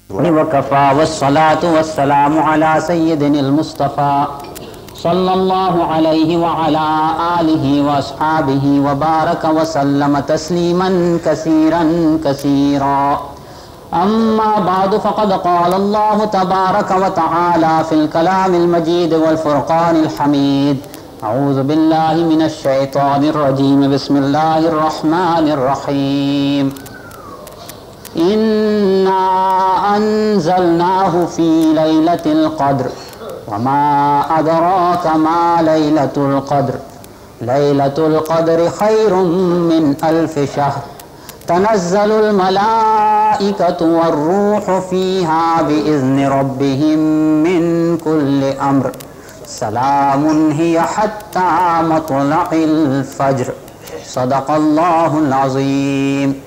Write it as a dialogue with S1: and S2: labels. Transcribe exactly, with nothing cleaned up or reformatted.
S1: वकफ़ा वस्सलातु वस्सलामु अला सय्यिदिनिल मुस्तफ़ा सल्लल्लाहु अलैहि व अला आलिहि व अस्हाबिहि व बारक व सल्लम तस्लीमन कसीरन कसीरा। अम्मा बादु फ़क़द क़ाल अल्लाहु तबारक व तआला फ़िल कलामिल मजीद वल फ़ुरक़ानिल हमीद। अऊज़ु बिल्लाहि मिनश शैतानिर रजीम। बिस्मिल्लाहिर रहमानिर रहीम। इन्ना अंज़लनाहु फ़ी लैलतिल क़द्र वमा अदराका मा लैलतुल क़द्र लैलतुल क़द्रि खैरुम मिन अल्फ़ि शहर तनज़्ज़लुल मलाइकतु वर्रूहु फ़ीहा बिइज़्नि रब्बिहिम मिन कुल्लि अम्र सलामुन हिय हत्ता मत्लइल फ़ज्र। सदक़ल्लाहुल अज़ीम।